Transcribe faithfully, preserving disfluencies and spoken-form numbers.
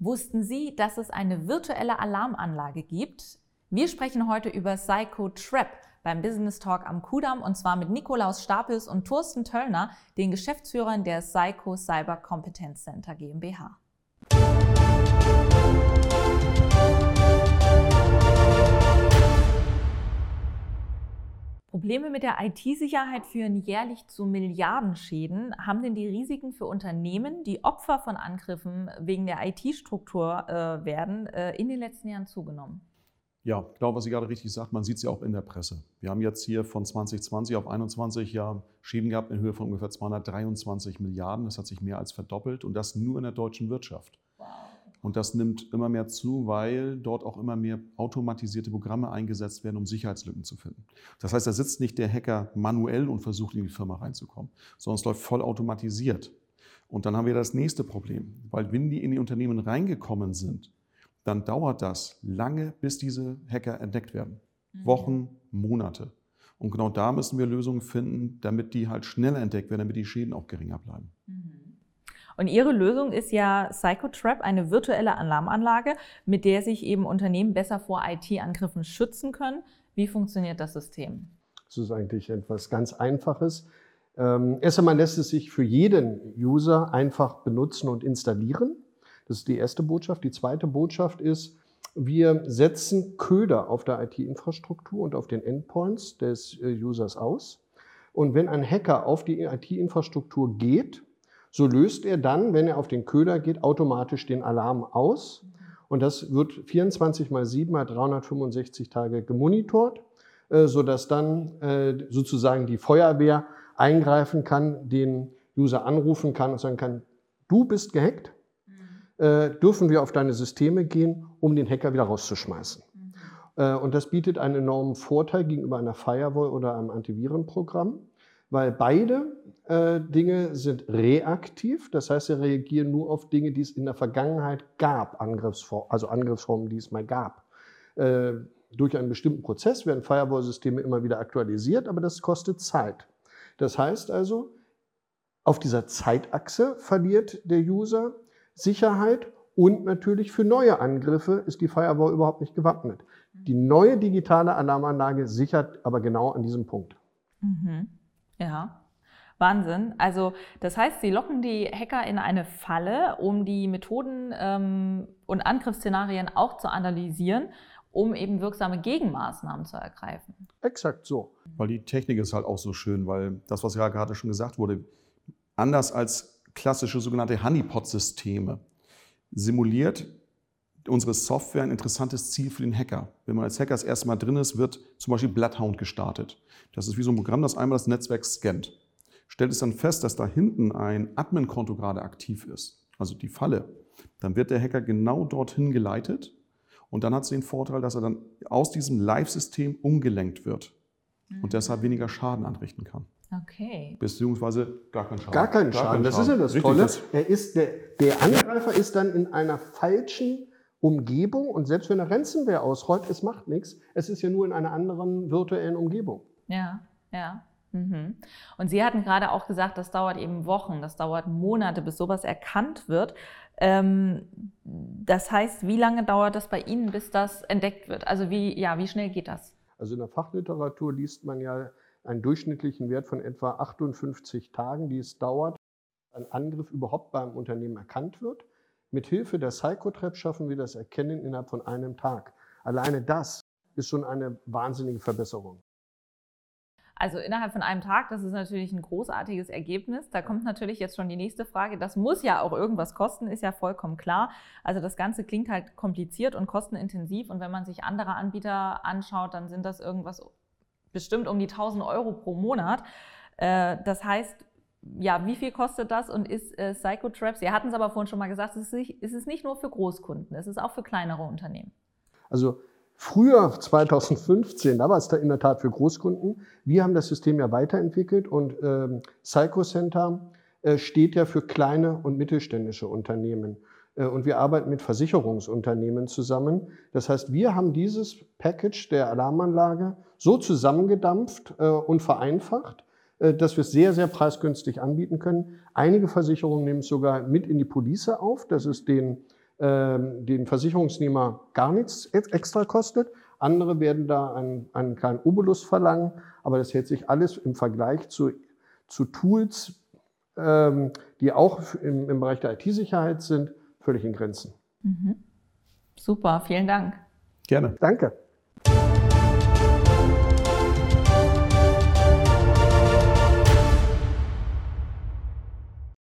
Wussten Sie, dass es eine virtuelle Alarmanlage gibt? Wir sprechen heute über Psycho-Trap beim Business Talk am Kudamm und zwar mit Nikolaus Stapels und Thorsten Töllner, den Geschäftsführern der Psycho Cyber Competence Center GmbH. Probleme mit der I T-Sicherheit führen jährlich zu Milliardenschäden. Haben denn die Risiken für Unternehmen, die Opfer von Angriffen wegen der I T-Struktur äh, werden, äh, in den letzten Jahren zugenommen? Ja, genau, was Sie gerade richtig sagt, man sieht es ja auch in der Presse. Wir haben jetzt hier von zwanzig zwanzig auf einundzwanzig ja Schäden gehabt in Höhe von ungefähr zweihundertdreiundzwanzig Milliarden. Das hat sich mehr als verdoppelt und das nur in der deutschen Wirtschaft. Und das nimmt immer mehr zu, weil dort auch immer mehr automatisierte Programme eingesetzt werden, um Sicherheitslücken zu finden. Das heißt, da sitzt nicht der Hacker manuell und versucht, in die Firma reinzukommen, sondern es läuft voll automatisiert. Und dann haben wir das nächste Problem, weil wenn die in die Unternehmen reingekommen sind, dann dauert das lange, bis diese Hacker entdeckt werden. Mhm. Wochen, Monate. Und genau da müssen wir Lösungen finden, damit die halt schneller entdeckt werden, damit die Schäden auch geringer bleiben. Mhm. Und Ihre Lösung ist ja Psycho-Trap, eine virtuelle Alarmanlage, mit der sich eben Unternehmen besser vor I T-Angriffen schützen können. Wie funktioniert das System? Das ist eigentlich etwas ganz Einfaches. Ähm, erst einmal lässt es sich für jeden User einfach benutzen und installieren. Das ist die erste Botschaft. Die zweite Botschaft ist, wir setzen Köder auf der I T-Infrastruktur und auf den Endpoints des Users aus. Und wenn ein Hacker auf die I T-Infrastruktur geht, so löst er dann, wenn er auf den Köder geht, automatisch den Alarm aus. Und das wird vierundzwanzig mal sieben mal dreihundertfünfundsechzig Tage gemonitort, sodass dann sozusagen die Feuerwehr eingreifen kann, den User anrufen kann und sagen kann, du bist gehackt, mhm. dürfen wir auf deine Systeme gehen, um den Hacker wieder rauszuschmeißen. Mhm. Und das bietet einen enormen Vorteil gegenüber einer Firewall oder einem Antivirenprogramm, weil beide äh, Dinge sind reaktiv, das heißt, sie reagieren nur auf Dinge, die es in der Vergangenheit gab, Angriffsform, also Angriffsformen, die es mal gab. Äh, durch einen bestimmten Prozess werden Firewall-Systeme immer wieder aktualisiert, aber das kostet Zeit. Das heißt also, auf dieser Zeitachse verliert der User Sicherheit und natürlich für neue Angriffe ist die Firewall überhaupt nicht gewappnet. Die neue digitale Alarmanlage sichert aber genau an diesem Punkt. Mhm. Ja, Wahnsinn. Also das heißt, Sie locken die Hacker in eine Falle, um die Methoden ähm, und Angriffsszenarien auch zu analysieren, um eben wirksame Gegenmaßnahmen zu ergreifen. Exakt so. Weil die Technik ist halt auch so schön, weil das, was ja gerade schon gesagt wurde, anders als klassische sogenannte Honeypot-Systeme simuliert unsere Software ein interessantes Ziel für den Hacker. Wenn man als Hacker das erste Mal drin ist, wird zum Beispiel Bloodhound gestartet. Das ist wie so ein Programm, das einmal das Netzwerk scannt. Stellt es dann fest, dass da hinten ein Admin-Konto gerade aktiv ist, also die Falle, dann wird der Hacker genau dorthin geleitet und dann hat es den Vorteil, dass er dann aus diesem Live-System umgelenkt wird mhm. und deshalb weniger Schaden anrichten kann. Okay. Beziehungsweise gar keinen Schaden. Gar keinen Schaden, gar keinen das Schaden. Ist ja das Richtig, Tolle. Das er ist der, der Angreifer ist dann in einer falschen Umgebung und selbst wenn er Ransomware ausrollt, es macht nichts. Es ist ja nur in einer anderen virtuellen Umgebung. Ja, ja. Mhm. Und Sie hatten gerade auch gesagt, das dauert eben Wochen, das dauert Monate, bis sowas erkannt wird. Ähm, das heißt, wie lange dauert das bei Ihnen, bis das entdeckt wird? Also wie, ja, wie schnell geht das? Also in der Fachliteratur liest man ja einen durchschnittlichen Wert von etwa achtundfünfzig Tagen, die es dauert, bis ein Angriff überhaupt beim Unternehmen erkannt wird. Mithilfe der Psycho-Trap schaffen wir das Erkennen innerhalb von einem Tag. Alleine das ist schon eine wahnsinnige Verbesserung. Also innerhalb von einem Tag, das ist natürlich ein großartiges Ergebnis. Da kommt natürlich jetzt schon die nächste Frage. Das muss ja auch irgendwas kosten, ist ja vollkommen klar. Also das Ganze klingt halt kompliziert und kostenintensiv. Und wenn man sich andere Anbieter anschaut, dann sind das irgendwas bestimmt um die tausend Euro pro Monat. Das heißt, ja, wie viel kostet das und ist äh, Psycho-Trap? Sie hatten es aber vorhin schon mal gesagt, es ist, nicht, es ist nicht nur für Großkunden, es ist auch für kleinere Unternehmen. Also früher, zweitausendfünfzehn, da war es da in der Tat für Großkunden. Wir haben das System ja weiterentwickelt und ähm, Psycho Center äh, steht ja für kleine und mittelständische Unternehmen. Äh, und wir arbeiten mit Versicherungsunternehmen zusammen. Das heißt, wir haben dieses Package der Alarmanlage so zusammengedampft äh, und vereinfacht, dass wir es sehr, sehr preisgünstig anbieten können. Einige Versicherungen nehmen es sogar mit in die Police auf, dass es den ähm, den Versicherungsnehmer gar nichts extra kostet. Andere werden da einen, einen kleinen Obolus verlangen, aber das hält sich alles im Vergleich zu, zu Tools, ähm, die auch im, im Bereich der I T-Sicherheit sind, völlig in Grenzen. Mhm. Super, vielen Dank. Gerne. Danke.